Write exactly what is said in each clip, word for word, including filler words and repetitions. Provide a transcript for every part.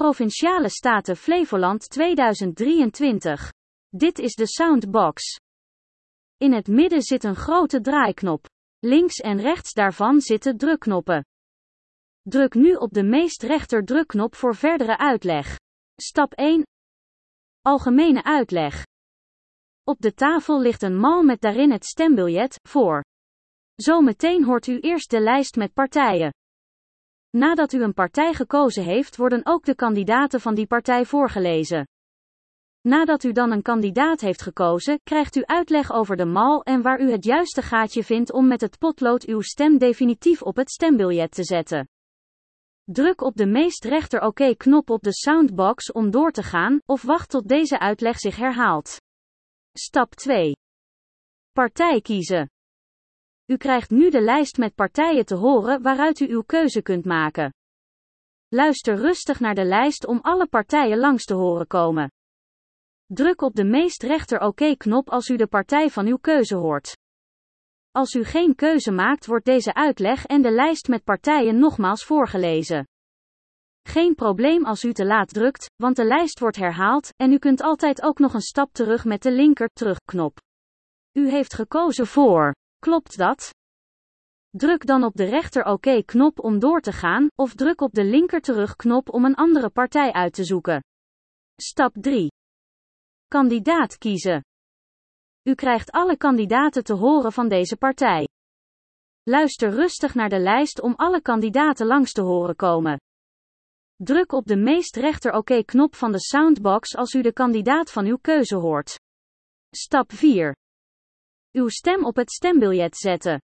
Provinciale Staten Flevoland tweeduizend drieëntwintig. Dit is de Soundbox. In het midden zit een grote draaiknop. Links en rechts daarvan zitten drukknoppen. Druk nu op de meest rechter drukknop voor verdere uitleg. Stap één. Algemene uitleg. Op de tafel ligt een mal met daarin het stembiljet, voor. Zometeen hoort u eerst de lijst met partijen. Nadat u een partij gekozen heeft, worden ook de kandidaten van die partij voorgelezen. Nadat u dan een kandidaat heeft gekozen, krijgt u uitleg over de mal en waar u het juiste gaatje vindt om met het potlood uw stem definitief op het stembiljet te zetten. Druk op de meest rechter oké-knop op de Soundbox om door te gaan, of wacht tot deze uitleg zich herhaalt. Stap twee. Partij kiezen. U krijgt nu de lijst met partijen te horen waaruit u uw keuze kunt maken. Luister rustig naar de lijst om alle partijen langs te horen komen. Druk op de meest rechter oké-knop als u de partij van uw keuze hoort. Als u geen keuze maakt, wordt deze uitleg en de lijst met partijen nogmaals voorgelezen. Geen probleem als u te laat drukt, want de lijst wordt herhaald, en u kunt altijd ook nog een stap terug met de linker terugknop. U heeft gekozen voor. Klopt dat? Druk dan op de rechter oké-knop om door te gaan, of druk op de linker terugknop om een andere partij uit te zoeken. Stap drie. Kandidaat kiezen. U krijgt alle kandidaten te horen van deze partij. Luister rustig naar de lijst om alle kandidaten langs te horen komen. Druk op de meest rechter oké-knop van de Soundbox als u de kandidaat van uw keuze hoort. Stap vier. Uw stem op het stembiljet zetten.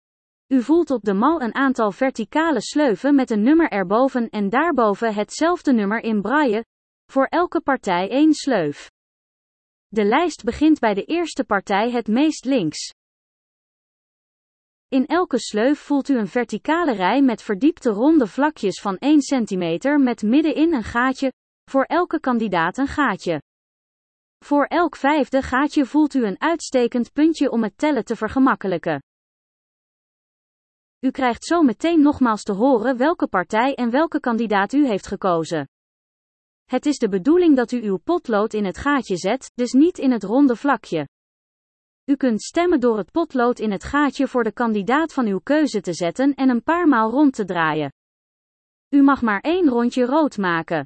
U voelt op de mal een aantal verticale sleuven met een nummer erboven en daarboven hetzelfde nummer in braille, voor elke partij één sleuf. De lijst begint bij de eerste partij het meest links. In elke sleuf voelt u een verticale rij met verdiepte ronde vlakjes van één centimeter met middenin een gaatje, voor elke kandidaat een gaatje. Voor elk vijfde gaatje voelt u een uitstekend puntje om het tellen te vergemakkelijken. U krijgt zo meteen nogmaals te horen welke partij en welke kandidaat u heeft gekozen. Het is de bedoeling dat u uw potlood in het gaatje zet, dus niet in het ronde vlakje. U kunt stemmen door het potlood in het gaatje voor de kandidaat van uw keuze te zetten en een paar maal rond te draaien. U mag maar één rondje rood maken.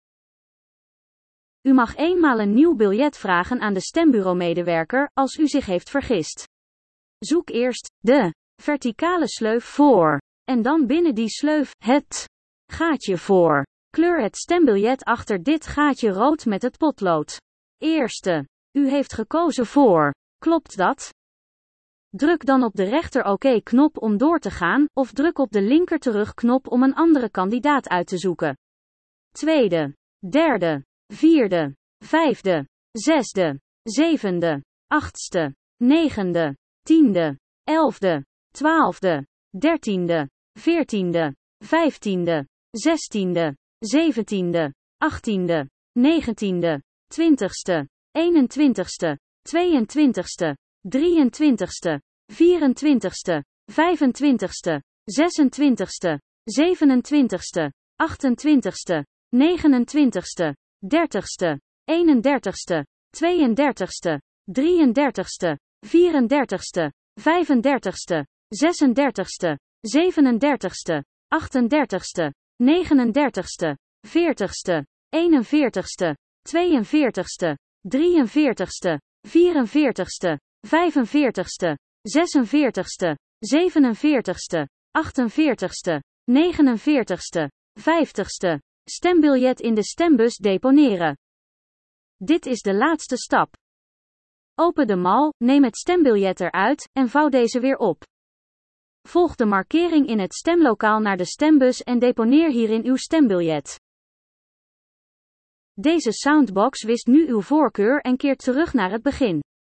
U mag eenmaal een nieuw biljet vragen aan de stembureaumedewerker, als u zich heeft vergist. Zoek eerst de verticale sleuf voor, en dan binnen die sleuf het gaatje voor. Kleur het stembiljet achter dit gaatje rood met het potlood. Eerste. U heeft gekozen voor. Klopt dat? Druk dan op de rechter oké-knop om door te gaan, of druk op de linker terugknop om een andere kandidaat uit te zoeken. Tweede. Derde. Vierde. Vijfde. Zesde. Zevende. Achtste. Negende. Tiende. Elfde. Twaalfde. Dertiende. Veertiende. Vijftiende. Zestiende. Zeventiende. Achttiende. Negentiende. Twintigste. Eenentwintigste. Tweeëntwintigste. Drieëntwintigste. Vierentwintigste. Vijfentwintigste. Zesentwintigste. Zevenentwintigste. Achtentwintigste. Negenentwintigste. Dertigste. Eenendertigste. Tweeëndertigste. Drieëndertigste. Vierendertigste. Vijfendertigste. Zesendertigste. Zevenendertigste. Achtendertigste. Negenendertigste. Veertigste. Eenenveertigste. Tweeënveertigste. Drieënveertigste. Vierenveertigste. Vijfenveertigste. Zesenveertigste. Zevenenveertigste. Achtenveertigste. Negenenveertigste. Vijftigste. Stembiljet in de stembus deponeren. Dit is de laatste stap. Open de mal, neem het stembiljet eruit, en vouw deze weer op. Volg de markering in het stemlokaal naar de stembus en deponeer hierin uw stembiljet. Deze Soundbox wist nu uw voorkeur en keert terug naar het begin.